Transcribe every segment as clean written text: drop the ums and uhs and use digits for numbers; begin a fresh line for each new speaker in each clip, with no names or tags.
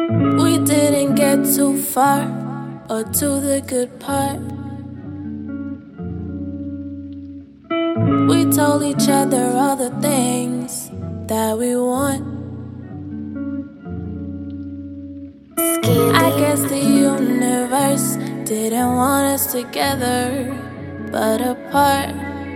We didn't get too far or to the good part. We told each other all the things that we want. I guess the universe didn't want us together, but apart.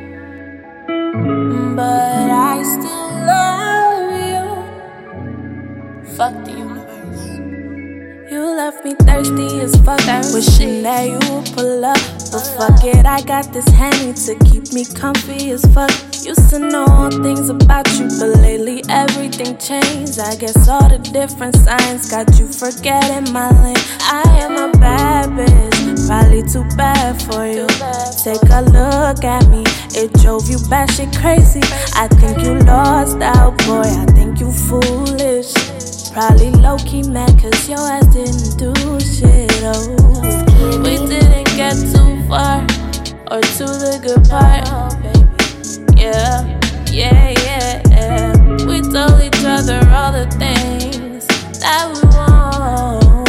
But I still love you. Fuck the universe. You left me thirsty as fuck, wishing that you would pull up. But fuck it, I got this Henny to keep me comfy as fuck. Used to know all things about you, but lately everything changed. I guess all the different signs got you forgetting my lane. I am a bad bitch, probably too bad for you. Take a look at me, it drove you batshit crazy. I think you lost out, boy, I think you foolish. Probably low-key mad cause your ass didn't do shit, oh. We didn't get too far or to the good part. Yeah, yeah, yeah, yeah. We told each other all the things that we want,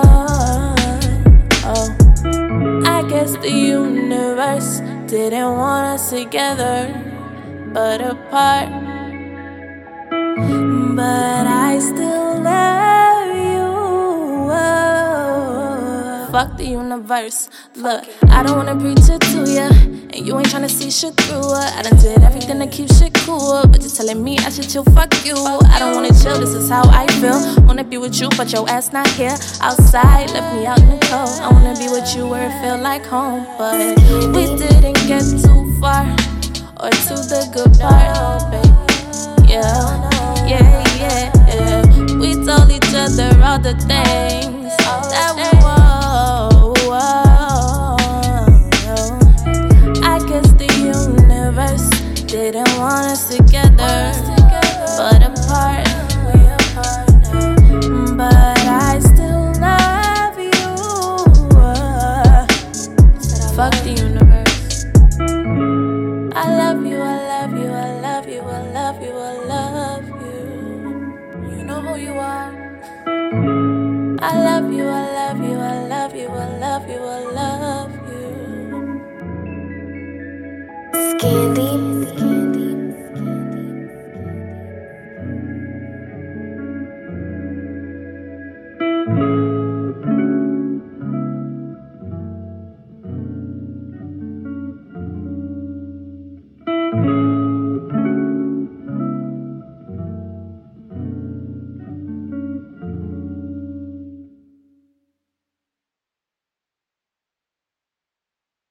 oh. I guess the universe didn't want us together, but apart. But I still love you. Fuck the universe. Look, I don't wanna preach it to ya, and you ain't tryna see shit through her. I done did everything to keep shit cool, but you're telling me I should chill, fuck you. I don't wanna chill, this is how I feel. Wanna be with you, but your ass not here. Outside, left me out in the cold. I wanna be with you where it feel like home, but we didn't get too far or to the good part, oh baby. Yeah, yeah, yeah, yeah. We told each other all the things that we want. I guess the universe didn't want us together, but apart. But I still love you. Fuck the universe. I love you, I love you, I love you, I love you, I love you. You know who you are. I love you, I love you, I love you, I love you, I love you.